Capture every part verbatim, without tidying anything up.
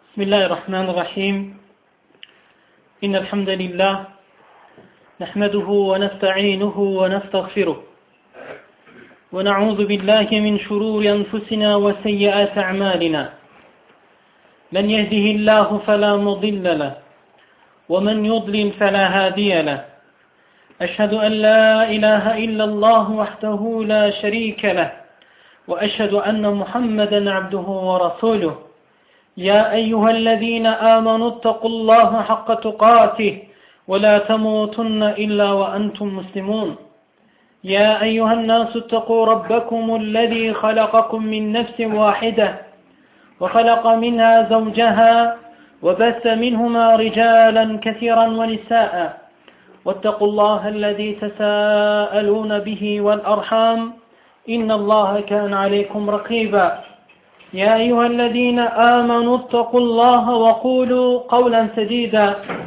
بسم الله الرحمن الرحيم إن الحمد لله نحمده ونستعينه ونستغفره ونعوذ بالله من شرور أنفسنا وسيئات أعمالنا من يهده الله فلا مضل له ومن يضلل فلا هادي له أشهد أن لا إله إلا الله وحده لا شريك له وأشهد أن محمدا عبده ورسوله يا أيها الذين آمنوا اتقوا الله حق تقاته ولا تموتن إلا وأنتم مسلمون يا أيها الناس اتقوا ربكم الذي خلقكم من نفس واحدة وخلق منها زوجها وبث منهما رجالا كثيرا ونساء واتقوا الله الذي تساءلون به والأرحام إن الله كان عليكم رقيبا يا أيها الذين آمنوا اتقوا الله وقولوا قولا سديدا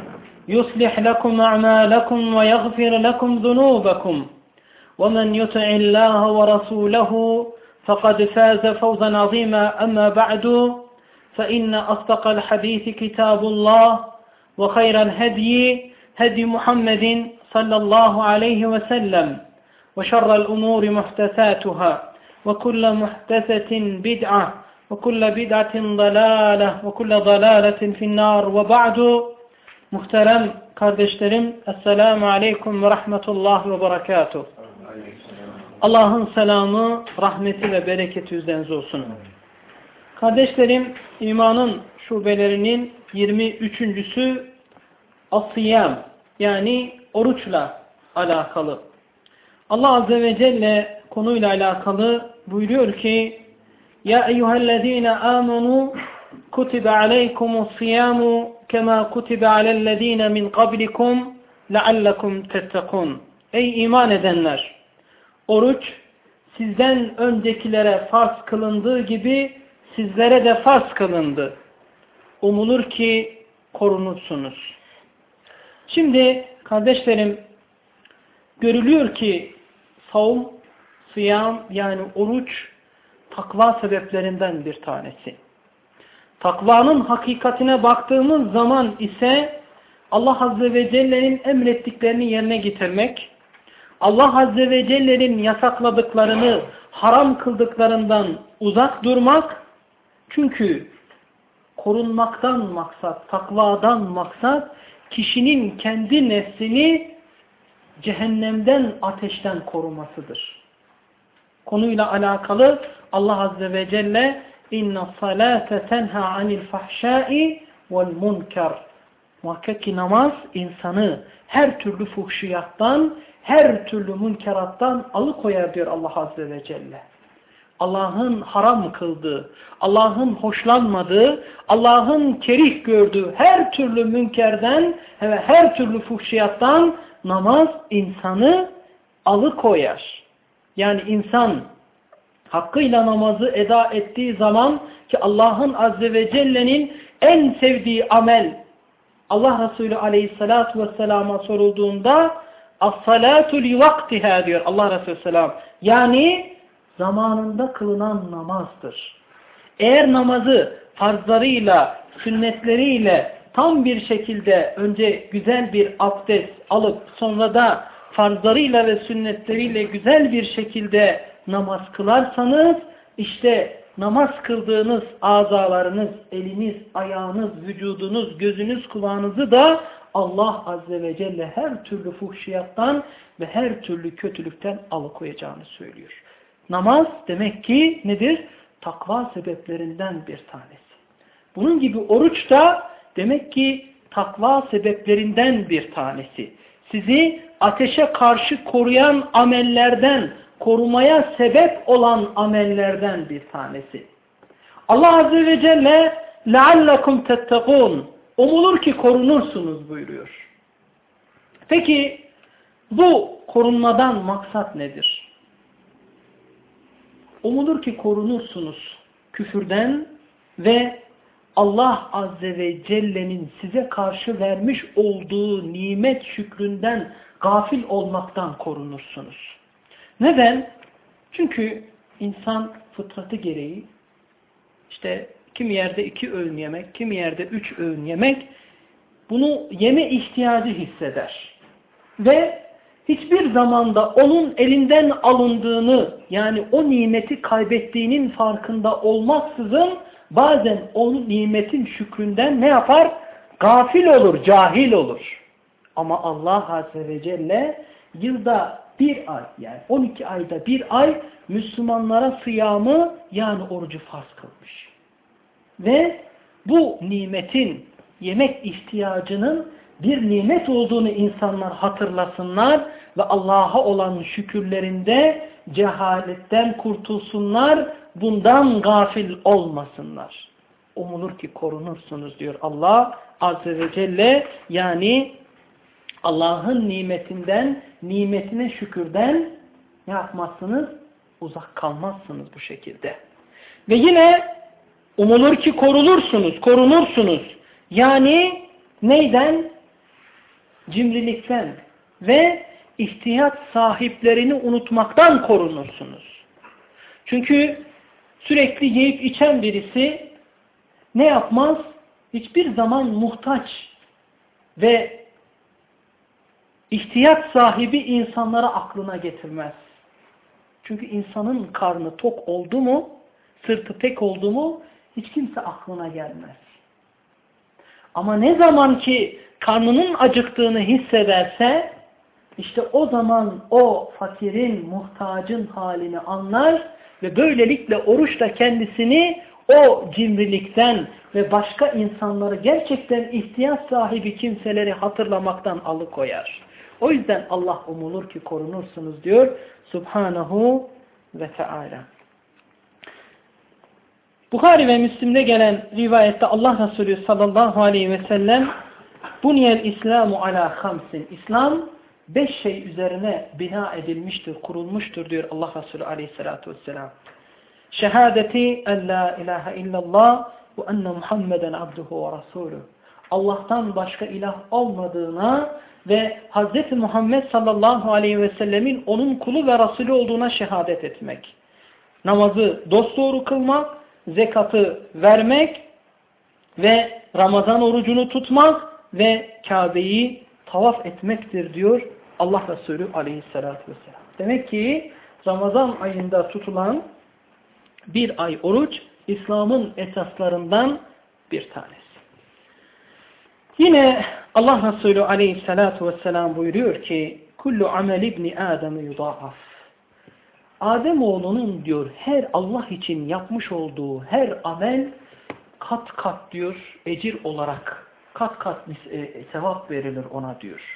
يصلح لكم أعمالكم ويغفر لكم ذنوبكم ومن يطع الله ورسوله فقد فاز فوزا عظيما أما بعد فإن أصدق الحديث كتاب الله وخير الهدي هدي محمد صلى الله عليه وسلم وشر الأمور محدثاتها وكل محدثة بدعة وكل بدعة ضلالة وكل ضلالة في النار وبعد. Muhterem kardeşlerim, Esselamu Aleyküm ve Rahmetullah ve Berekatuhu. Allah'ın selamı, rahmeti ve bereketi üzerinize olsun. Kardeşlerim, imanın şubelerinin yirmi üçüncüsü As-Siyam, yani oruçla alakalı. Allah Azze ve Celle konuyla alakalı buyuruyor ki: Ya eyyühellezine amenu kutibe aleykumus-siyamu kema kutibe alellezine min qablikum leallekum tettekun. Ey iman edenler! Oruç sizden öncekilere farz kılındığı gibi sizlere de farz kılındı. Umulur ki korunursunuz. Şimdi kardeşlerim, görülüyor ki savun, siyam yani oruç takva sebeplerinden bir tanesi. Takvanın hakikatine baktığımız zaman ise Allah Azze ve Celle'nin emrettiklerini yerine getirmek, Allah Azze ve Celle'nin yasakladıklarını, haram kıldıklarından uzak durmak, çünkü korunmaktan maksat, takvadan maksat, kişinin kendi nefsini cehennemden, ateşten korumasıdır. Konuyla alakalı Allah Azze ve Celle inna salate tenha anil fahşai vel munkar. Muhakkak ki namaz insanı her türlü fuhşiyattan, her türlü münkerattan alıkoyar diyor Allah Azze ve Celle. Allah'ın haram kıldığı, Allah'ın hoşlanmadığı, Allah'ın kerih gördüğü her türlü münkerden ve her türlü fuhşiyattan namaz insanı alıkoyar. Yani insan hakkıyla namazı eda ettiği zaman ki Allah'ın Azze ve Celle'nin en sevdiği amel, Allah Resulü Aleyhisselatü Vesselam'a sorulduğunda as-salatu li vaktiha diyor Allah Resulü Selam. Yani zamanında kılınan namazdır. Eğer namazı farzlarıyla, sünnetleriyle tam bir şekilde önce güzel bir abdest alıp sonra da farzlarıyla ve sünnetleriyle güzel bir şekilde namaz kılarsanız, işte namaz kıldığınız azalarınız, eliniz, ayağınız, vücudunuz, gözünüz, kulağınızı da Allah Azze ve Celle her türlü fuhşiyattan ve her türlü kötülükten alıkoyacağını söylüyor. Namaz demek ki nedir? Takva sebeplerinden bir tanesi. Bunun gibi oruç da demek ki takva sebeplerinden bir tanesi. Sizi ateşe karşı koruyan amellerden, korumaya sebep olan amellerden bir tanesi. Allah Azze ve Celle لَعَلَّكُمْ تَتَّقُونَ umulur ki korunursunuz buyuruyor. Peki bu korunmadan maksat nedir? Umulur ki korunursunuz küfürden ve Allah Azze ve Celle'nin size karşı vermiş olduğu nimet şükründen gafil olmaktan korunursunuz. Neden? Çünkü insan fıtratı gereği işte kimi yerde iki öğün yemek, kimi yerde üç öğün yemek, bunu yeme ihtiyacı hisseder. Ve hiçbir zamanda onun elinden alındığını, yani o nimeti kaybettiğinin farkında olmaksızın bazen onun nimetin şükründen ne yapar? Gafil olur, cahil olur. Ama Allah Azze ve Celle yılda bir ay, yani on iki ayda bir ay Müslümanlara sıyamı, yani orucu farz kılmış. Ve bu nimetin, yemek ihtiyacının bir nimet olduğunu insanlar hatırlasınlar ve Allah'a olan şükürlerinde cehaletten kurtulsunlar, bundan gafil olmasınlar. Umulur ki korunursunuz diyor Allah Azze ve Celle. Yani Allah'ın nimetinden, nimetine şükürden ne yapmazsınız? Uzak kalmazsınız bu şekilde. Ve yine umulur ki korunursunuz, korunursunuz. Yani neyden? Cimrilikten ve ihtiyaç sahiplerini unutmaktan korunursunuz. Çünkü sürekli yiyip içen birisi ne yapmaz? Hiçbir zaman muhtaç ve ihtiyaç sahibi insanlara aklına getirmez. Çünkü insanın karnı tok oldu mu, sırtı pek oldu mu hiç kimse aklına gelmez. Ama ne zaman ki karnının acıktığını hissederse işte o zaman o fakirin, muhtacın halini anlar ve böylelikle oruçla kendisini o cimrilikten ve başka insanları gerçekten ihtiyaç sahibi kimseleri hatırlamaktan alıkoyar. O yüzden Allah umulur ki korunursunuz diyor Subhanahu ve Teala. Buhari ve Müslim'de gelen rivayette Allah Resulü sallallahu aleyhi ve sellem Buniyel İslamu ala hamsin. İslam beş şey üzerine bina edilmiştir, kurulmuştur diyor Allah Resulü aleyhissalatu vesselam. Şehadeti en la ilahe illallah ve enne Muhammeden abduhu ve rasuluhu. Allah'tan başka ilah olmadığına ve Hz. Muhammed sallallahu aleyhi ve sellemin onun kulu ve Resulü olduğuna şehadet etmek. Namazı dosdoğru kılmak, zekatı vermek ve Ramazan orucunu tutmak ve Kabe'yi tavaf etmektir diyor Allah Resulü aleyhissalatü vesselam. Demek ki Ramazan ayında tutulan bir ay oruç İslam'ın esaslarından bir tanesi. Yine Allah Resulü aleyhissalatu vesselam buyuruyor ki kullu amel ibni Adem yudaaf. Ademoğlunun diyor her Allah için yapmış olduğu her amel kat kat diyor ecir olarak kat kat e, sevap verilir ona diyor.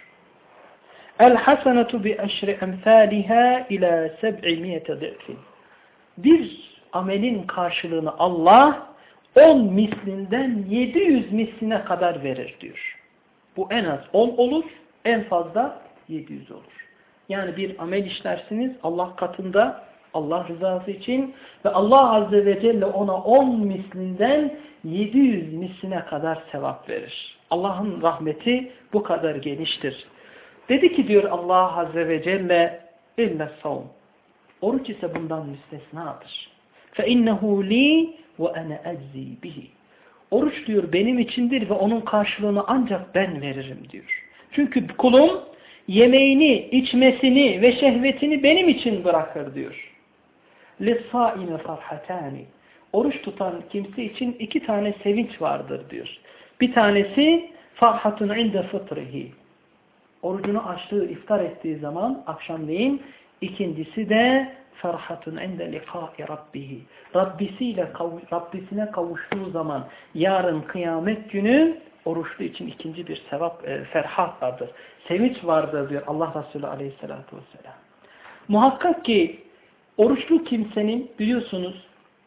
El hasenetu bi eşri emsaliha ila seb'imiyete di'fin. Bir amelin karşılığını Allah on mislinden yedi yüz misline kadar verir diyor. Bu en az on olur, en fazla yedi yüz olur. Yani bir amel işlersiniz Allah katında, Allah rızası için ve Allah Azze ve Celle ona on mislinden yedi yüz misline kadar sevap verir. Allah'ın rahmeti bu kadar geniştir. Dedi ki diyor Allah Azze ve Celle illa savm. Oruç ise bundan müstesnadır. فَاِنَّهُ لِي وَاَنَا اَجْزِي بِهِ. Oruç diyor benim içindir ve onun karşılığını ancak ben veririm diyor. Çünkü kulum yemeğini, içmesini ve şehvetini benim için bırakır diyor. لِلصَّائِمَ فَرْحَتَانِ. Oruç tutan kimse için iki tane sevinç vardır diyor. Bir tanesi farhatun inde fıtrihi. Orucunu açtığı, iftar ettiği zaman akşamleyin. İkincisi de ferhatun inde liqa'i rabbihi. Rabbisiyle Rabbisine kavuştuğu zaman yarın kıyamet günü oruçlu için ikinci bir sevap, e, ferhat vardır. Sevinç vardır diyor Allah Resulü aleyhissalatu vesselam. Muhakkak ki oruçlu kimsenin biliyorsunuz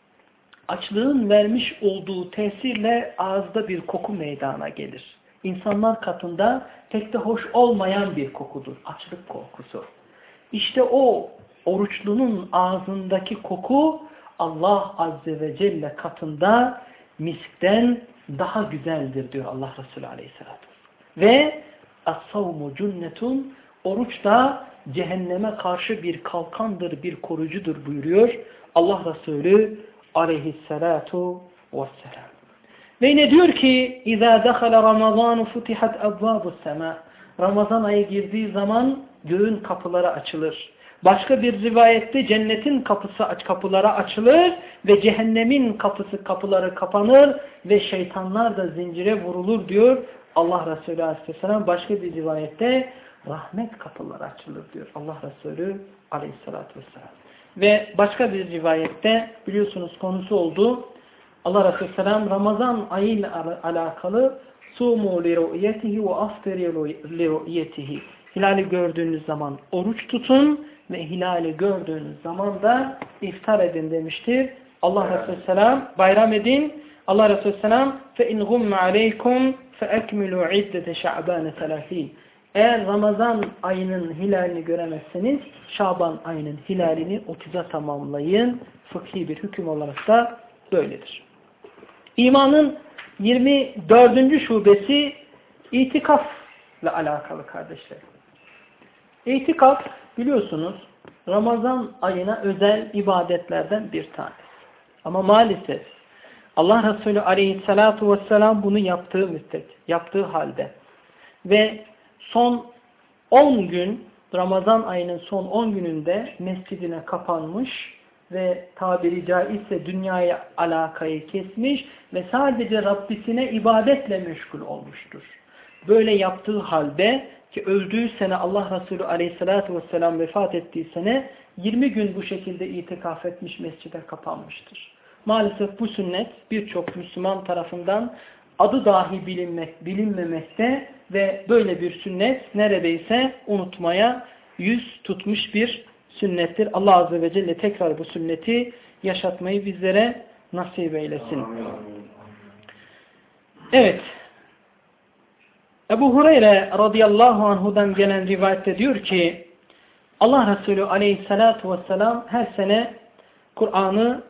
açlığın vermiş olduğu tesirle ağızda bir koku meydana gelir. İnsanlar katında pek de hoş olmayan bir kokudur. Açlık kokusu. İşte o oruçlunun ağzındaki koku Allah Azze ve Celle katında miskten daha güzeldir diyor Allah Resulü Aleyhisselatü Vesselam. Ve as-savmu cunnetun, oruç da cehenneme karşı bir kalkandır, bir korucudur buyuruyor Allah Resulü Aleyhisselatu vesselam. Ve yine diyor ki اِذَا دَخَلَ رَمَضَانُ فُتِحَتْ اَبْوَابُ السَّمَاءِ Ramazan ayı girdiği zaman göğün kapıları açılır. Başka bir rivayette cennetin kapısı kapıları açılır ve cehennemin kapısı kapıları kapanır ve şeytanlar da zincire vurulur diyor Allah Resulü Aleyhisselam. Başka bir rivayette rahmet kapıları açılır diyor Allah Resulü Aleyhisselatü Vesselam. Ve başka bir rivayette biliyorsunuz konusu oldu. Allah Resulü Aleyhisselam Ramazan ayıyla alakalı sumu li ru'yetihi ve aftiru li ru'yetihi. Hilali gördüğünüz zaman oruç tutun ve hilali gördüğünüz zaman da iftar edin demiştir. Allah Resulü Aleyhisselam bayram edin. Allah Resulü Aleyhisselam fe in gumme aleykum fe ekmilu iddete şa'bane selâfîn. Eğer Ramazan ayının hilalini göremezseniz Şaban ayının hilalini otuza tamamlayın. Fıkhi bir hüküm olarak da böyledir. İmanın yirmi dördüncü şubesi itikafla alakalı kardeşlerim. İtikaf biliyorsunuz Ramazan ayına özel ibadetlerden bir tanesi. Ama maalesef Allah Resulü Aleyhisselatü Vesselam bunu yaptığı müddet, yaptığı halde ve son on gün Ramazan ayının son on gününde mescidine kapanmış ve tabiri caizse dünyaya alakayı kesmiş ve sadece Rabbisine ibadetle meşgul olmuştur. Böyle yaptığı halde ki öldüğü sene Allah Resulü Aleyhisselatü Vesselam vefat ettiği sene yirmi gün bu şekilde itikaf etmiş mescide kapanmıştır. Maalesef bu sünnet birçok Müslüman tarafından adı dahi bilinmek, bilinmemekte ve böyle bir sünnet neredeyse unutmaya yüz tutmuş bir sünnettir. Allah Azze ve Celle tekrar bu sünneti yaşatmayı bizlere nasip eylesin. Evet. Ebu Hureyre radıyallahu anhudan gelen rivayette diyor ki Allah Resulü aleyhissalatu vesselam her sene Kur'an'ı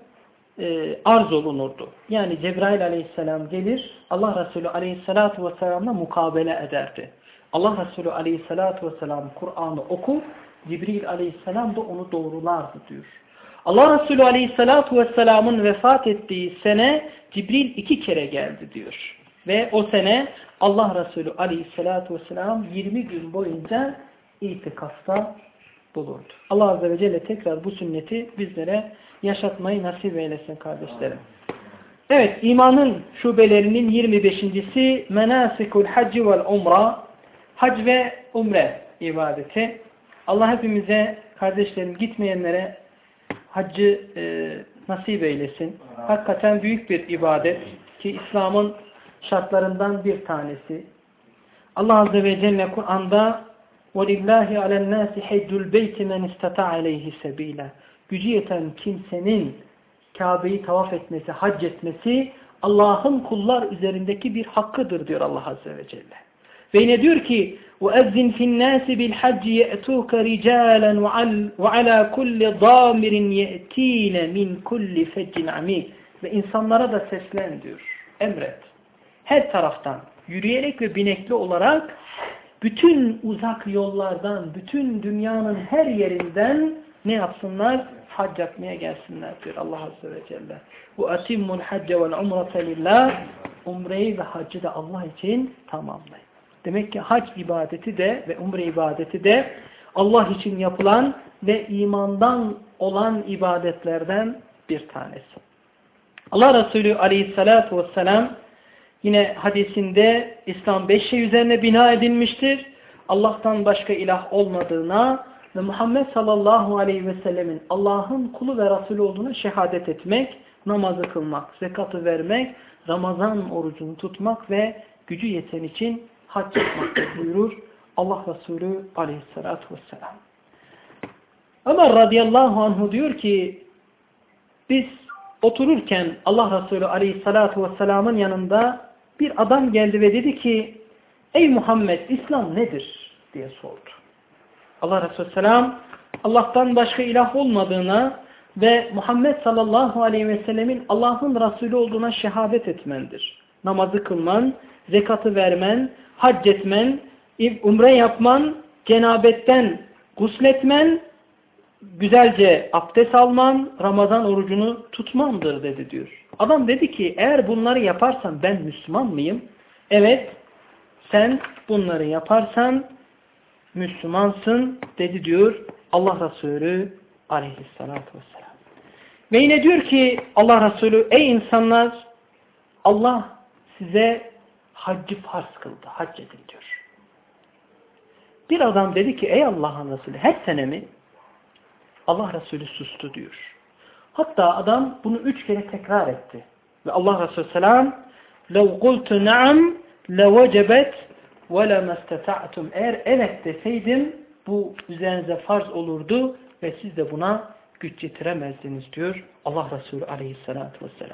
e, arz olunurdu. Yani Cebrail aleyhisselam gelir Allah Resulü aleyhissalatu vesselam'la mukabele ederdi. Allah Resulü aleyhissalatu vesselam Kur'an'ı okur, Cibril aleyhisselam da onu doğrulardı diyor. Allah Resulü aleyhissalatu vesselam'ın vefat ettiği sene Cibril iki kere geldi diyor. Ve o sene Allah Resulü aleyhissalatu vesselam yirmi gün boyunca itikafta bulurdu. Allah Azze ve Celle tekrar bu sünneti bizlere yaşatmayı nasip eylesin kardeşlerim. Evet, imanın şubelerinin yirmi beşincisi menasikul hacci vel umra, hac ve umre ibadeti. Allah hepimize kardeşlerim gitmeyenlere haccı e, nasip eylesin. Hakikaten büyük bir ibadet ki İslam'ın şartlarından bir tanesi. Allah Azze ve Celle Kur'an'da وَلِلَّهِ عَلَى النَّاسِ حَجُّ الْبَيْتِ مَنْ اِسْتَطَعَ عَلَيْهِ سَب۪يلًا Gücü yeten kimsenin Kabe'yi tavaf etmesi, hac etmesi Allah'ın kullar üzerindeki bir hakkıdır diyor Allah Azze ve Celle. Ve yine diyor ki وَاَذِّنْ فِي النَّاسِ بِالْحَجِّ يَأْتُوكَ رِجَالًا وَعَلَى كُلِّ ضَامِرٍ يَأْتِينَ مِنْ كُلِّ فَجٍّ عَمِيقٍ Ve insanlara da seslen diyor, emret. Her taraftan yürüyerek ve binekli olarak bütün uzak yollardan, bütün dünyanın her yerinden ne yapsınlar? Hac yapmaya gelsinler diyor Allah Azze ve Celle. Bu atimmul hacce vel umrete lillah. Umreyi ve haccı da Allah için tamamlayın. Demek ki hac ibadeti de ve umre ibadeti de Allah için yapılan ve imandan olan ibadetlerden bir tanesi. Allah Resulü aleyhissalatu vesselam yine hadisinde İslam beş şey üzerine bina edilmiştir. Allah'tan başka ilah olmadığına ve Muhammed sallallahu aleyhi ve sellemin Allah'ın kulu ve Resulü olduğuna şehadet etmek, namazı kılmak, zekatı vermek, Ramazan orucunu tutmak ve gücü yeten için hac yapmak buyurur Allah Resulü aleyhissalatu vesselam. Ömer radıyallahu anhu diyor ki biz otururken Allah Resulü aleyhissalatu vesselamın yanında bir adam geldi ve dedi ki ey Muhammed İslam nedir diye sordu. Allah Resulü selam Allah'tan başka ilah olmadığına ve Muhammed sallallahu aleyhi ve sellemin Allah'ın Resulü olduğuna şehadet etmendir. Namazı kılman, zekatı vermen, hac etmen, umre yapman, cenabetten gusletmen, güzelce abdest alman, Ramazan orucunu tutmandır dedi diyor. Adam dedi ki eğer bunları yaparsam ben Müslüman mıyım? Evet, sen bunları yaparsan Müslümansın dedi diyor Allah Resulü aleyhissalatü vesselam. Ve yine diyor ki Allah Resulü, ey insanlar, Allah size haccı farz kıldı, hac edin diyor. Bir adam dedi ki ey Allah'ın Resulü, her sene mi? Allah Resulü sustu diyor. Hatta adam bunu üç kere tekrar etti. Ve Allah Resulü selam لَوْ قُلْتُ نَعَمْ لَوَجَبَتْ وَلَمَا اسْتَطَعْتُمْ Eğer evet deseydim bu üzerinize farz olurdu ve siz de buna güç yetiremezdiniz diyor Allah Resulü aleyhissalatü vesselam.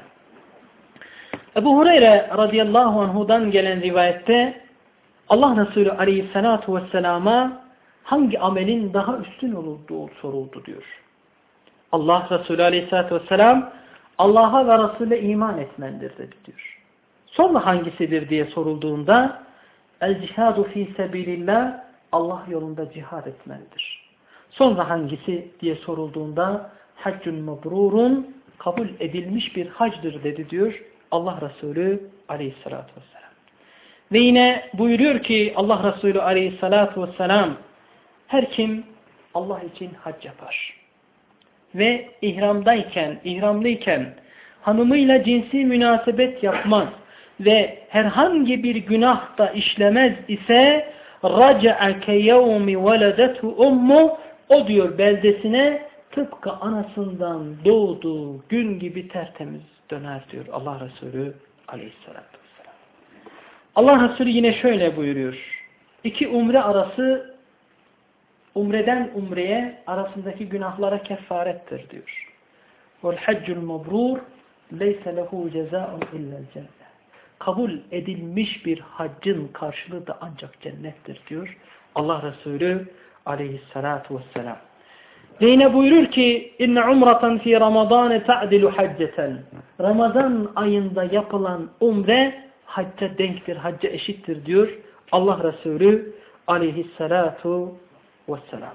Ebu Hureyre radıyallahu anhudan gelen rivayette Allah Resulü aleyhissalatü vesselama hangi amelin daha üstün olduğu soruldu diyor. Allah Resulü aleyhissalatü vesselam Allah'a ve Resul'e iman etmendir dedi diyor. Sonra hangisidir diye sorulduğunda el cihadu fi sebilillah Allah yolunda cihad etmendir. Sonra hangisi diye sorulduğunda haccun mebrurun kabul edilmiş bir hacdır dedi diyor Allah Resulü aleyhissalatü vesselam. Ve yine buyuruyor ki Allah Resulü aleyhissalatü vesselam her kim Allah için hac yapar ve ihramdayken, ihramlıyken hanımıyla cinsi münasebet yapmaz ve herhangi bir günah da işlemez ise raca'a keyevmi veledetu ummu o diyor beldesine tıpkı anasından doğduğu gün gibi tertemiz döner diyor Allah Resulü aleyhissalatü vesselam. Allah Resulü yine şöyle buyuruyor. İki umre arası umreden umreye arasındaki günahlara kefarettir diyor. Vel haccul mebrur leyse lehu cezaun illa'l cennet. Kabul edilmiş bir haccın karşılığı da ancak cennettir diyor Allah Resulü aleyhissalatu vesselam. Ve yine buyurur ki inne umratan fi ramazan ta'dilu hacceten. Ramazan ayında yapılan umre hacca denktir, hacca eşittir diyor Allah Resulü aleyhissalatu vesselam.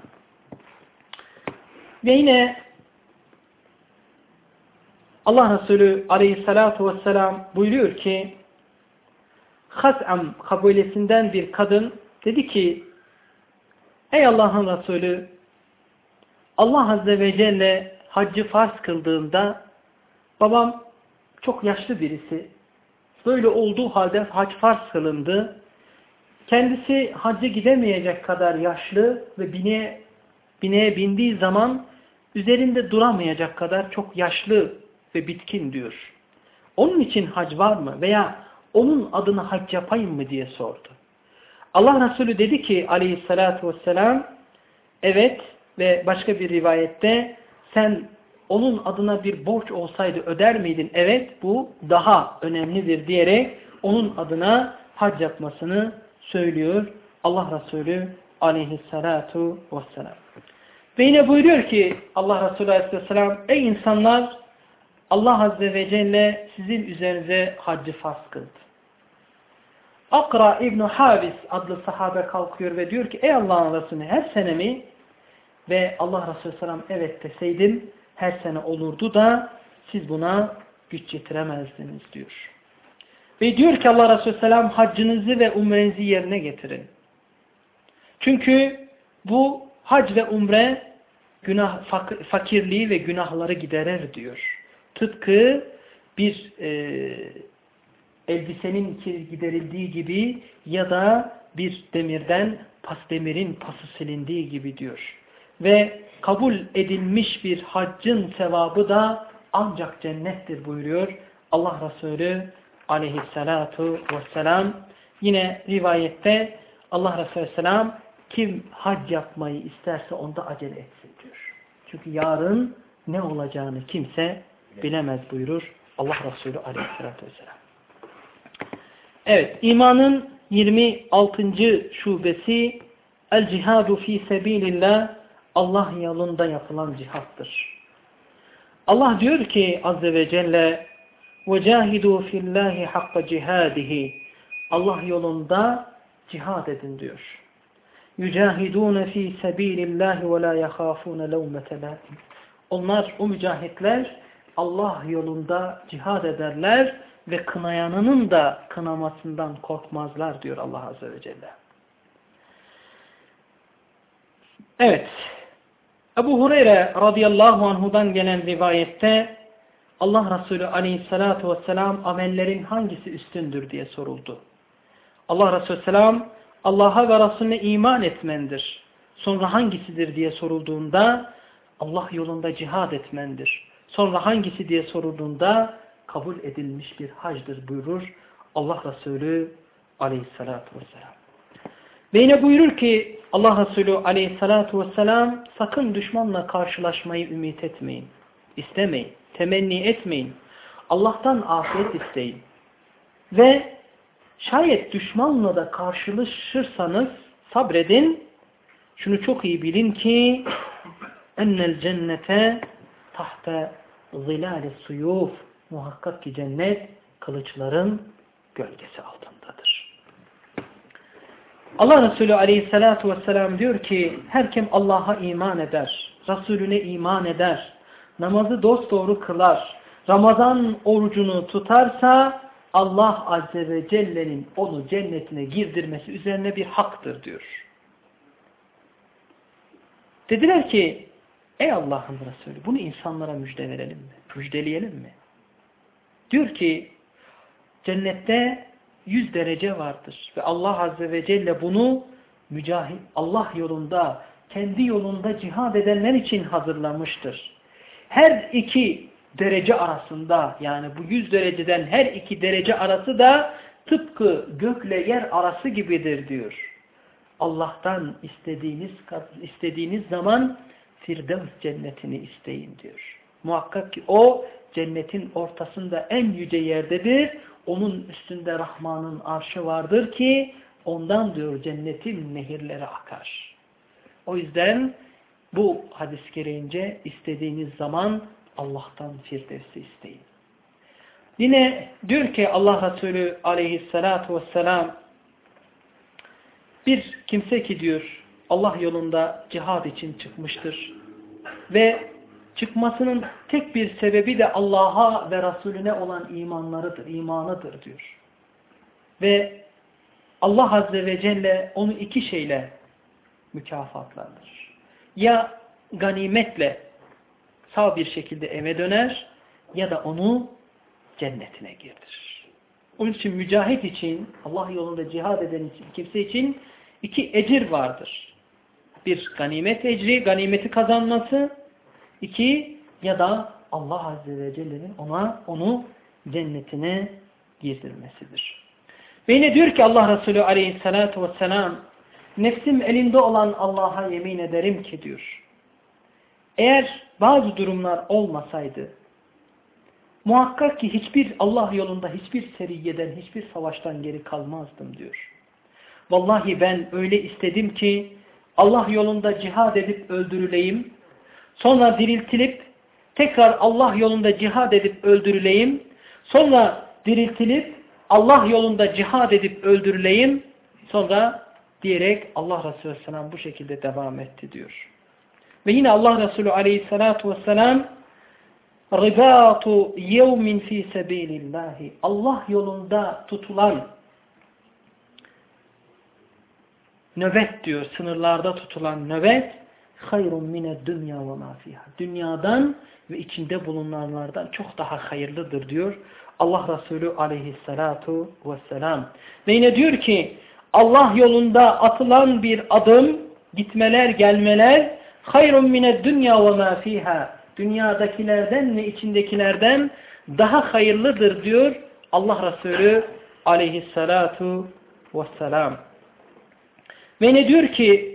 Ve yine Allah Resulü aleyhissalatu vesselam buyuruyor ki Has'am kabilesinden bir kadın dedi ki ey Allah'ın Resulü Allah Azze ve Celle haccı farz kıldığında babam çok yaşlı birisi. Böyle olduğu halde hac farz kılındı. Kendisi hacca gidemeyecek kadar yaşlı ve bineğe, bineğe bindiği zaman üzerinde duramayacak kadar çok yaşlı ve bitkin diyor. Onun için hac var mı? Veya onun adına hac yapayım mı diye sordu. Allah Resulü dedi ki aleyhissalatu vesselam evet ve başka bir rivayette sen onun adına bir borç olsaydı öder miydin? Evet bu daha önemlidir diyerek onun adına hac yapmasını söylüyor Allah Resulü aleyhissalatu vesselam. Ve yine buyuruyor ki Allah Resulü aleyhisselam ey insanlar Allah Azze ve Celle sizin üzerinize haccı farz kıldı. Akra İbn Habis adlı sahabe kalkıyor ve diyor ki ey Allah'ın Resulü her sene mi? Ve Allah Resulü selam evet deseydim her sene olurdu da siz buna güç yetiremezdiniz diyor. Ve diyor ki Allah Resulü selam haccınızı ve umrenizi yerine getirin. Çünkü bu hac ve umre günah fakirliği ve günahları giderir diyor. Tıpkı bir e, elbisenin giderildiği gibi ya da bir demirden pas demirin pası silindiği gibi diyor. Ve kabul edilmiş bir haccın sevabı da ancak cennettir buyuruyor Allah Resulü aleyhissalatu vesselam. Yine rivayette Allah Resulü selam kim hac yapmayı isterse onda acele etsin diyor. Çünkü yarın ne olacağını kimse bilemez buyurur Allah Resulü aleyhissalatu vesselam. Evet, imanın yirmi altıncı şubesi el cihadu fi sebilillah Allah yolunda yapılan cihattır. Allah diyor ki Azze ve Celle وَجَاهِدُوا فِي اللّٰهِ حَقَّ cihadihi Allah yolunda cihad edin diyor. يُجَاهِدُونَ فِي سَب۪يلِ اللّٰهِ وَلَا يَخَافُونَ لَوْمَةَ لَائِمٍ Onlar, o mücahitler Allah yolunda cihad ederler ve kınayanının da kınamasından korkmazlar diyor Allah Azze ve Celle. Evet. Ebu Hureyre radıyallahu anhudan gelen rivayette Allah Resulü aleyhissalatu vesselam amellerin hangisi üstündür diye soruldu. Allah Resulü selam Allah'a ve Resulüne iman etmendir. Sonra hangisidir diye sorulduğunda Allah yolunda cihad etmendir. Sonra hangisi diye sorulduğunda kabul edilmiş bir hacdır buyurur Allah Resulü aleyhissalatu vesselam. Ve yine buyurur ki Allah Resulü aleyhissalatu vesselam sakın düşmanla karşılaşmayı ümit etmeyin. İstemeyin. Temenni etmeyin. Allah'tan afiyet isteyin. Ve şayet düşmanla da karşılaşırsanız sabredin. Şunu çok iyi bilin ki ennel cennete tahta zilal suyuf, muhakkak ki cennet kılıçların gölgesi altındadır. Allah Resulü aleyhissalatu vesselam diyor ki her kim Allah'a iman eder, Resulüne iman eder, namazı dosdoğru kılar, Ramazan orucunu tutarsa Allah Azze ve Celle'nin onu cennetine girdirmesi üzerine bir haktır diyor. Dediler ki ey Allah'ın Resulü bunu insanlara müjde verelim mi? Müjdeleyelim mi? Diyor ki cennette yüz derece vardır ve Allah Azze ve Celle bunu mücahit Allah yolunda, kendi yolunda cihad edenler için hazırlamıştır. Her iki derece arasında, yani bu yüz dereceden her iki derece arası da tıpkı gökle yer arası gibidir diyor. Allah'tan istediğiniz istediğiniz zaman Firdevs cennetini isteyin diyor. Muhakkak ki o cennetin ortasında en yüce yerdedir. Onun üstünde Rahman'ın arşı vardır ki ondan diyor cennetin nehirleri akar. O yüzden bu hadis gereğince istediğiniz zaman Allah'tan Firdevs'i isteyin. Yine diyor ki Allah Resulü aleyhissalatu vesselam bir kimse ki diyor Allah yolunda cihad için çıkmıştır ve çıkmasının tek bir sebebi de Allah'a ve Resulüne olan imanlarıdır, imanıdır diyor. Ve Allah Azze ve Celle onu iki şeyle mükafatlandırır. Ya ganimetle sağ bir şekilde eve döner ya da onu cennetine girdirir. Onun için mücahit için, Allah yolunda cihad eden için, kimse için iki ecir vardır. Bir ganimet ecri, ganimeti kazanması. İki ya da Allah Azze ve Celle'nin ona onu cennetine girdirmesidir. Ve yine diyor ki Allah Resulü aleyhissalatu vesselam nefsim elinde olan Allah'a yemin ederim ki diyor. Eğer bazı durumlar olmasaydı muhakkak ki hiçbir Allah yolunda hiçbir seriyeden, hiçbir savaştan geri kalmazdım diyor. Vallahi ben öyle istedim ki Allah yolunda cihad edip öldürüleyim. Sonra diriltilip tekrar Allah yolunda cihad edip öldürüleyim. Sonra diriltilip Allah yolunda cihad edip öldürüleyim. Sonra diyerek Allah Resulü Aleyhisselam bu şekilde devam etti diyor. Ve yine Allah Resulü Aleyhisselatü Vesselam ribatu yevmin fi sebilillahi Allah yolunda tutulan nöbet diyor, sınırlarda tutulan nöbet hayrun mined dünya ve ma fiha. Dünyadan ve içinde bulunanlardan çok daha hayırlıdır diyor Allah Resulü aleyhissalatu vesselam. Ve yine diyor ki Allah yolunda atılan bir adım, gitmeler, gelmeler hayrun mined dünya ve ma fiha. Dünyadakilerden ve içindekilerden daha hayırlıdır diyor Allah Resulü aleyhissalatu vesselam. Ve ne diyor ki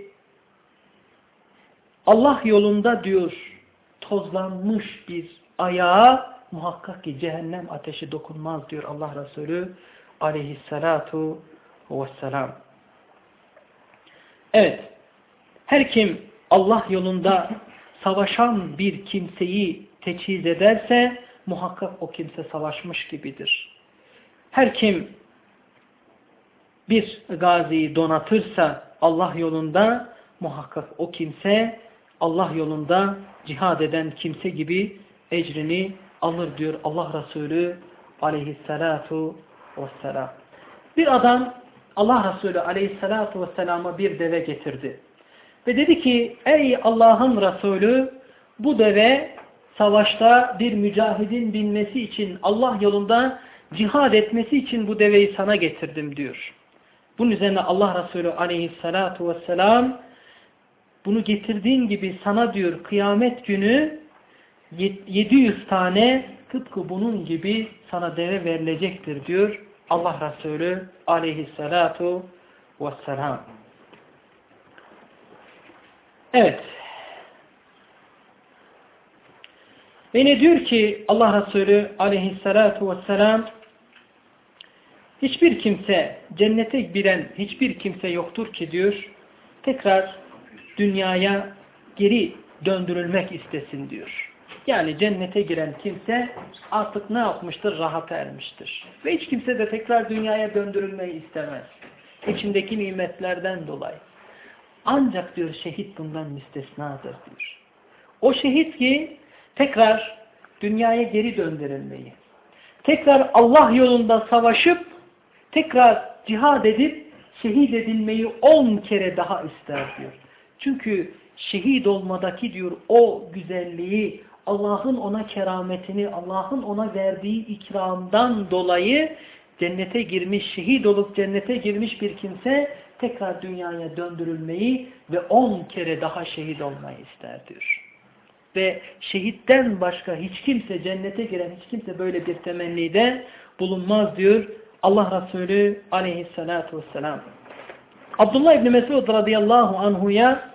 Allah yolunda diyor tozlanmış bir ayağa muhakkak ki cehennem ateşi dokunmaz diyor Allah Resulü aleyhissalatu vesselam. Evet, her kim Allah yolunda savaşan bir kimseyi teçhiz ederse muhakkak o kimse savaşmış gibidir. Her kim bir gaziyi donatırsa Allah yolunda muhakkak o kimse Allah yolunda cihad eden kimse gibi ecrini alır diyor Allah Resulü aleyhissalatu vesselam. Bir adam Allah Resulü aleyhissalatu vesselama bir deve getirdi. Ve dedi ki ey Allah'ın Resulü, bu deve savaşta bir mücahidin binmesi için, Allah yolunda cihad etmesi için bu deveyi sana getirdim diyor. Bunun üzerine Allah Resulü aleyhissalatu vesselam bunu getirdiğin gibi sana diyor kıyamet günü yedi yüz tane tıpkı bunun gibi sana deve verilecektir diyor Allah Resulü aleyhissalatu vesselam. Evet. Ve ne diyor ki Allah Resulü aleyhissalatu vesselam, hiçbir kimse, cennete giren hiçbir kimse yoktur ki diyor, tekrar dünyaya geri döndürülmek istesin diyor. Yani cennete giren kimse artık ne yapmıştır? Rahata ermiştir. Ve hiç kimse de tekrar dünyaya döndürülmeyi istemez. İçindeki nimetlerden dolayı. Ancak diyor şehit bundan müstesnadır diyor. O şehit ki tekrar dünyaya geri döndürülmeyi, tekrar Allah yolunda savaşıp, tekrar cihad edip şehit edilmeyi on kere daha ister diyor. Çünkü şehit olmadaki diyor o güzelliği, Allah'ın ona kerametini, Allah'ın ona verdiği ikramdan dolayı cennete girmiş, şehit olup cennete girmiş bir kimse tekrar dünyaya döndürülmeyi ve on kere daha şehit olmayı ister diyor. Ve şehitten başka hiç kimse, cennete giren hiç kimse böyle bir temennide bulunmaz diyor Allah Resulü aleyhissalatu vesselam. Abdullah İbni Mesud radıyallahu anhuya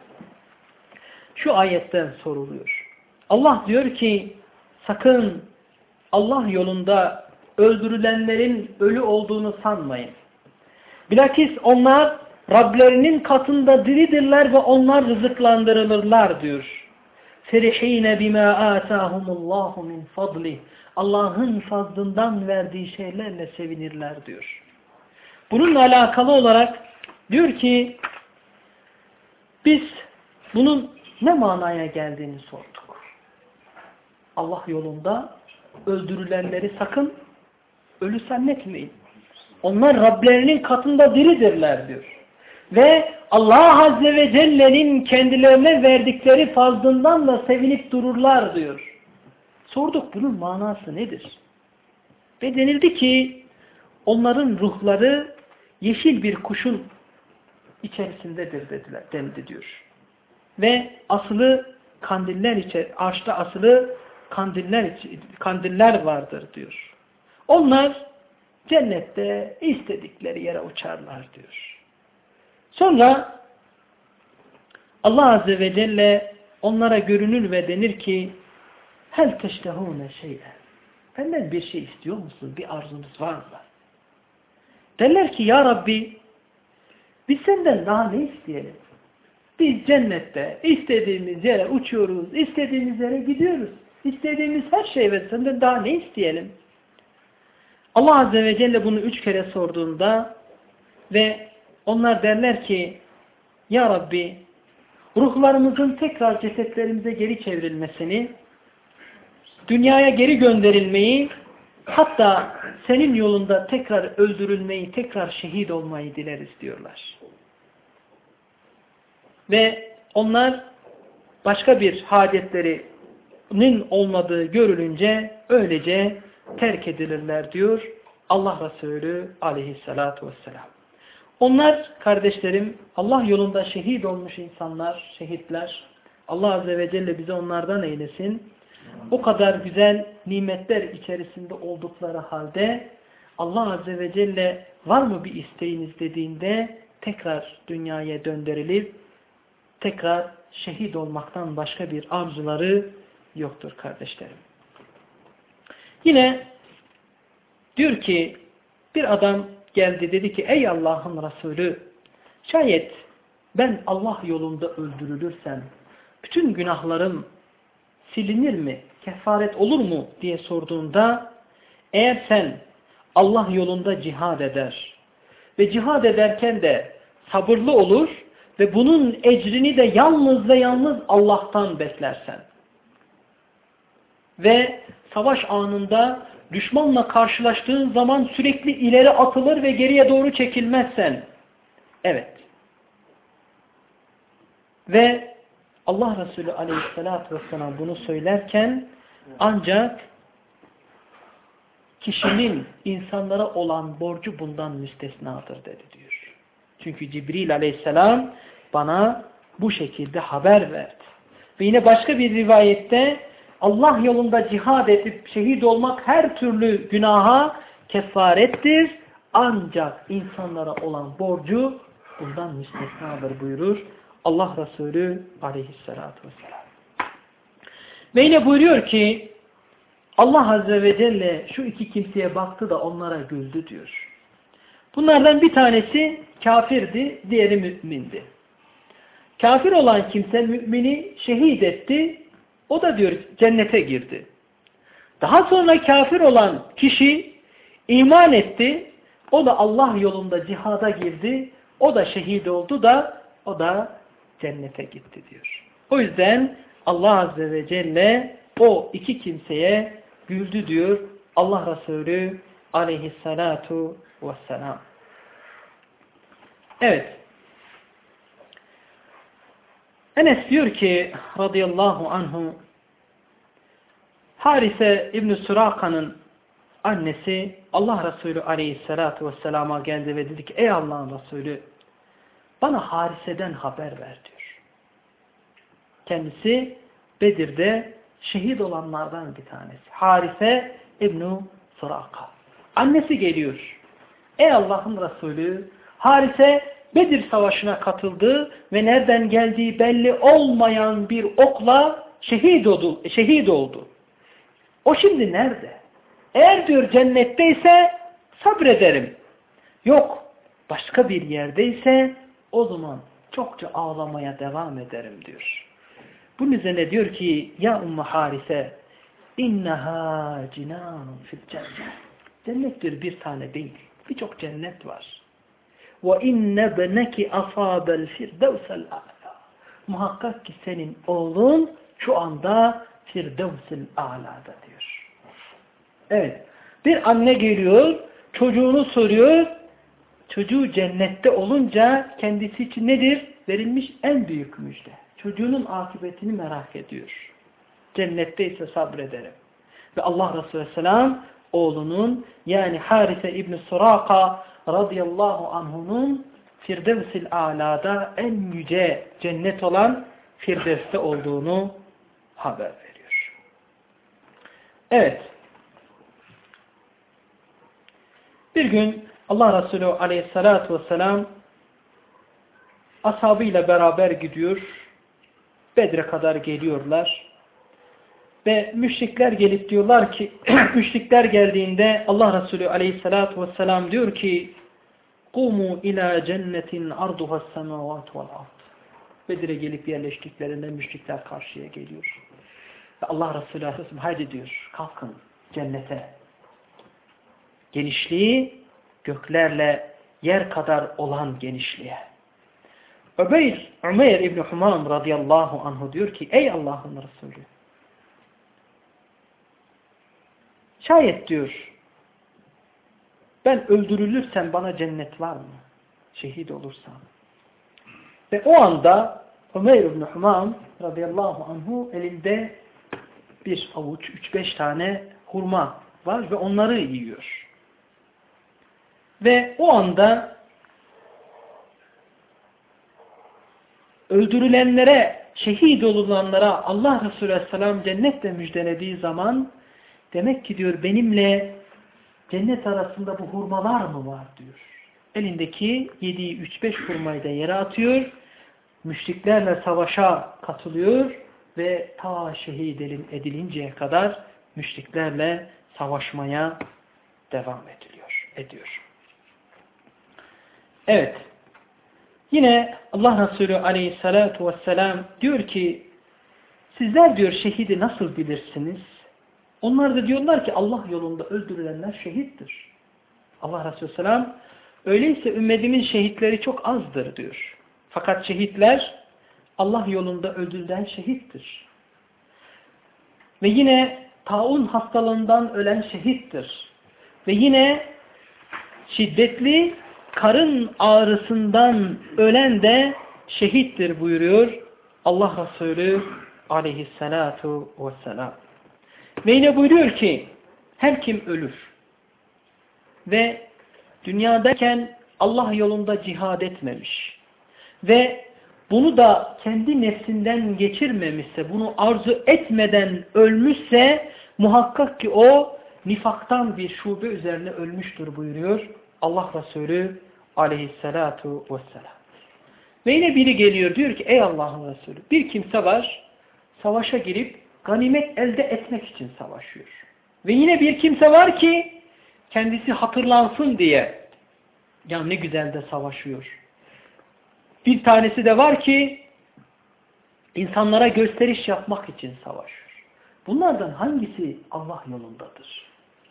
şu ayetten soruluyor. Allah diyor ki sakın Allah yolunda öldürülenlerin ölü olduğunu sanmayın. Bilakis onlar Rablerinin katında diridirler ve onlar rızıklandırılırlar diyor. Ferihine bima atahumullahu min fadli. Allah'ın fazlından verdiği şeylerle sevinirler diyor. Bununla alakalı olarak diyor ki biz bunun ne manaya geldiğini sorduk. Allah yolunda öldürülenleri sakın ölü zannetmeyin. Onlar Rablerinin katında diridirler diyor. Ve Allah Azze ve Celle'nin kendilerine verdikleri fazlından da sevinip dururlar diyor. Sorduk bunun manası nedir? Ve denildi ki onların ruhları yeşil bir kuşun içerisindedir dediler, denildi diyor. Ve asılı kandiller içer, arşta asılı kandiller kandiller vardır diyor. Onlar cennette istedikleri yere uçarlar diyor. Sonra Allah Azze ve Celle onlara görünür ve denir ki hel teştehûne şey'en. Benden bir şey istiyor musun? Bir arzunuz var mı? Derler ki ya Rabbi biz senden daha ne isteyelim? Biz cennette istediğimiz yere uçuyoruz, istediğimiz yere gidiyoruz. İstediğimiz her şey ve senden daha ne isteyelim? Allah Azze ve Celle bunu üç kere sorduğunda ve onlar derler ki ya Rabbi ruhlarımızın tekrar cesetlerimize geri çevrilmesini, dünyaya geri gönderilmeyi, hatta senin yolunda tekrar öldürülmeyi, tekrar şehit olmayı dileriz diyorlar. Ve onlar başka bir hacetlerinin olmadığı görülünce öylece terk edilirler diyor Allah Resulü aleyhissalatu vesselam. Onlar kardeşlerim Allah yolunda şehit olmuş insanlar, şehitler. Allah Azze ve Celle bizi onlardan eylesin. O kadar güzel nimetler içerisinde oldukları halde Allah Azze ve Celle var mı bir isteğiniz dediğinde tekrar dünyaya döndürülüp tekrar şehit olmaktan başka bir arzuları yoktur kardeşlerim. Yine diyor ki bir adam geldi dedi ki ey Allah'ın Resulü şayet ben Allah yolunda öldürülürsem bütün günahlarım silinir mi? Kefaret olur mu? diye sorduğunda eğer sen Allah yolunda cihad eder ve cihad ederken de sabırlı olur ve bunun ecrini de yalnız ve yalnız Allah'tan beklersen ve savaş anında düşmanla karşılaştığın zaman sürekli ileri atılır ve geriye doğru çekilmezsen. Evet. Ve Allah Resulü aleyhissalatü vesselam bunu söylerken ancak kişinin insanlara olan borcu bundan müstesnadır dedi diyor. Çünkü Cibril aleyhisselam bana bu şekilde haber verdi. Ve yine başka bir rivayette Allah yolunda cihad edip şehit olmak her türlü günaha kefarettir. Ancak insanlara olan borcu bundan müstesnadır buyurur Allah Resulü aleyhissalatü vesselam. Ve yine buyuruyor ki Allah Azze ve Celle şu iki kimseye baktı da onlara güldü diyor. Bunlardan bir tanesi kafirdi, diğeri mümindi. Kafir olan kimse mümini şehit etti, o da diyor cennete girdi. Daha sonra kafir olan kişi iman etti, o da Allah yolunda cihada girdi, o da şehit oldu da o da cennete gitti diyor. O yüzden Allah Azze ve Celle o iki kimseye güldü diyor Allah Resulü aleyhissalatu vesselam. Evet. Enes diyor ki radıyallahu anhu Harise İbn-i Suraka'nın annesi Allah Resulü aleyhissalatu vesselama geldi ve dedi ki ey Allah'ın Resulü bana Harise'den haber ver diyor. Kendisi Bedir'de şehit olanlardan bir tanesi. Harise İbn-i Suraka. Annesi geliyor. Ey Allah'ın Resulü Harise Bedir Savaşı'na katıldı ve nereden geldiği belli olmayan bir okla şehit oldu. Şehit oldu. O şimdi nerede? Eğer diyor cennetteyse sabrederim. Yok başka bir yerdeyse o zaman çokça ağlamaya devam ederim diyor. Bunun üzerine diyor ki ya Ümmü Harise inneha cinanun fil cennet. Cennet diyor bir tane değil. Birçok cennet var. Ve inne beneki asabel firdevsel a'la. Muhakkak ki senin oğlun şu anda firdevsel a'lada diyor. Evet. Bir anne geliyor, çocuğunu soruyor. Çocuğu cennette olunca kendisi için nedir? Verilmiş en büyük müjde. Çocuğunun akıbetini merak ediyor. Cennetteyse sabrederim. Ve Allah Resulü Aleyhisselam oğlunun yani Harise İbn-i Suraka radıyallahu anh'unun Firdevs-i A'la'da en yüce cennet olan Firdevs'te olduğunu haber veriyor. Evet. Bir gün Allah Resulü aleyhissalatu vesselam ashabıyla beraber gidiyor. Bedre kadar geliyorlar. Ve müşrikler gelip diyorlar ki müşrikler geldiğinde Allah Resulü aleyhissalatu vesselam diyor ki قُومُوا اِلَى cennetin arduha السَّمَوَاتُ وَالْاَرْضِ Bedir'e gelip yerleştiklerinde müşrikler karşıya geliyor. Ve Allah Resulü aleyhisselam haydi diyor kalkın cennete. Genişliği göklerle yer kadar olan genişliğe. Öbeyr, Ömer İbni Humam radıyallahu anhu diyor ki ey Allah'ın Resulü şayet diyor ben öldürülürsem bana cennet var mı? Şehit olursam. Ve o anda Ömer İbni Humam radıyallahu anhu elinde bir avuç, üç beş tane hurma var ve onları yiyor. Ve o anda öldürülenlere, şehit olulanlara Allah Resulü Aleyhisselam cennetle müjdelediği zaman demek ki diyor benimle cennet arasında bu hurmalar mı var diyor. Elindeki yediği üç beş hurmayı da yere atıyor. Müşriklerle savaşa katılıyor ve ta şehit edilinceye kadar müşriklerle savaşmaya devam ediliyor, ediyor. Evet. Yine Allah Resulü aleyhissalatu vesselam diyor ki sizler diyor şehidi nasıl bilirsiniz? Onlar da diyorlar ki Allah yolunda öldürülenler şehittir. Allah Resulü Aleyhisselam öyleyse ümmetimin şehitleri çok azdır diyor. Fakat şehitler Allah yolunda öldürülen şehittir. Ve yine taun hastalığından ölen şehittir. Ve yine şiddetli karın ağrısından ölen de şehittir buyuruyor Allah Resulü aleyhissalatu vesselam. Ve yine buyuruyor ki her kim ölür ve dünyadayken Allah yolunda cihad etmemiş ve bunu da kendi nefsinden geçirmemişse, bunu arzu etmeden ölmüşse muhakkak ki o nifaktan bir şube üzerine ölmüştür buyuruyor Allah Resulü aleyhissalatu vesselam. Ve yine biri geliyor diyor ki ey Allah'ın Resulü, bir kimse var savaşa girip ganimet elde etmek için savaşıyor. Ve yine bir kimse var ki kendisi hatırlansın diye ya ne güzel de savaşıyor. Bir tanesi de var ki insanlara gösteriş yapmak için savaşıyor. Bunlardan hangisi Allah yolundadır?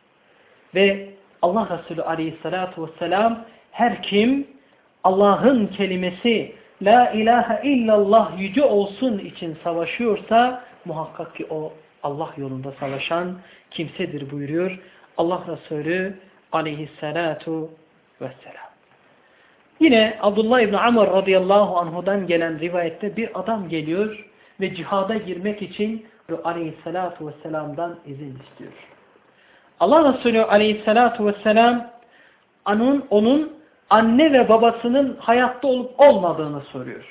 Ve Allah Resulü aleyhissalatu vesselam her kim Allah'ın kelimesi la ilahe illallah yüce olsun için savaşıyorsa muhakkak ki o Allah yolunda savaşan kimsedir buyuruyor Allah Resulü aleyhissalatu vesselam. Yine Abdullah İbni Amr radıyallahu anhudan gelen rivayette bir adam geliyor ve cihada girmek için aleyhissalatu vesselam'dan izin istiyor. Allah Resulü aleyhissalatu vesselam onun, onun anne ve babasının hayatta olup olmadığını soruyor.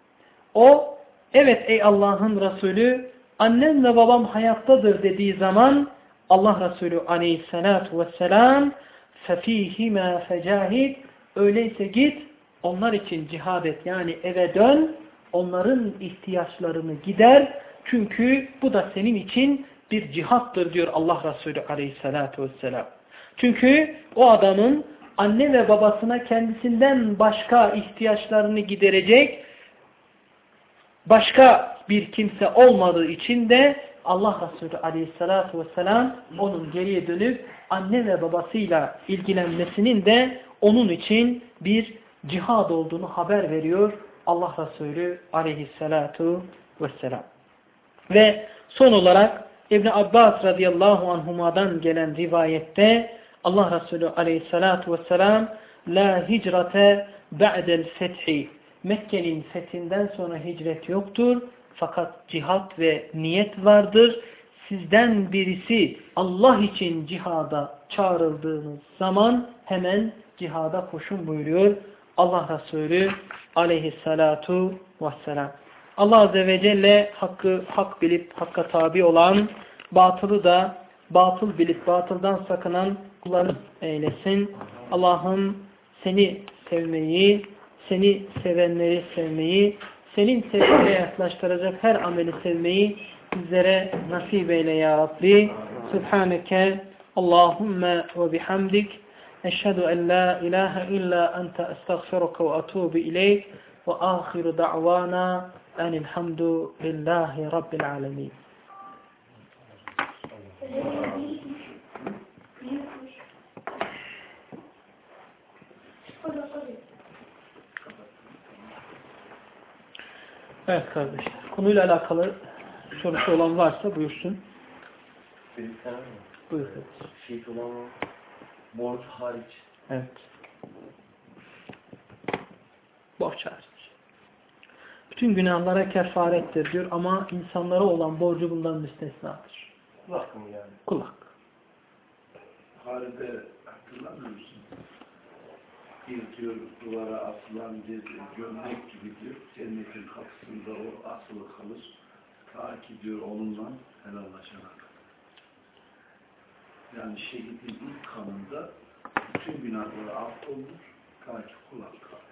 O evet ey Allah'ın Resulü annem ve babam hayattadır dediği zaman Allah Resulü aleyhissalatu vesselam فَف۪يهِمَا فَجَاهِدْ öyleyse git onlar için cihad et yani eve dön onların ihtiyaçlarını gider çünkü bu da senin için bir cihattır diyor Allah Resulü aleyhissalatu vesselam. Çünkü o adamın anne ve babasına kendisinden başka ihtiyaçlarını giderecek başka bir kimse olmadığı için de Allah Resulü aleyhissalatu vesselam onun geriye dönüp anne ve babasıyla ilgilenmesinin de onun için bir cihad olduğunu haber veriyor Allah Resulü aleyhissalatu vesselam. Ve son olarak İbn Abbas radıyallahu anhuma'dan gelen rivayette Allah Resulü aleyhissalatu vesselam la hicrate ba'del fethi Mekke'nin fethinden sonra hicret yoktur. Fakat cihat ve niyet vardır. Sizden birisi Allah için cihada çağrıldığınız zaman hemen cihada koşun buyuruyor Allah Resulü aleyhissalatu vesselam. Allah Azze ve Celle hakkı hak bilip hakka tabi olan, batılı da batıl bilip batıldan sakınan kullarını eylesin. Allah'ım seni sevmeyi, seni sevenleri sevmeyi, senin sevgine yaklaştıracak her ameli sevmeyi bizlere nasip eyle ya Rabbi. Subhaneke Allahümme ve bihamdik. Eşhedü en la ilahe illa ente estağfiruke ve atubu ileyk. Ve ahiru da'vana enilhamdu lillahi rabbil alemin. Evet kardeşler. Konuyla alakalı sorusu olan varsa buyursun. Bir tane mi? Buyur kardeşim. Şehit olan o borç hariç. Evet. Borç hariç. Bütün günahlara kefarettir diyor ama insanlara olan borcu bundan müstesnadır. Kulak mı yani? Kulak. Halide hatırlamıyor musun? Bir diyor duvara asılan bir gömlek gibi diyor. Cennetin kapısında o asılı kalır. Ta ki diyor onunla helallaşana kadar. Yani şehidin ilk kanında bütün günahları affolunur. Ta ki kulak kalır.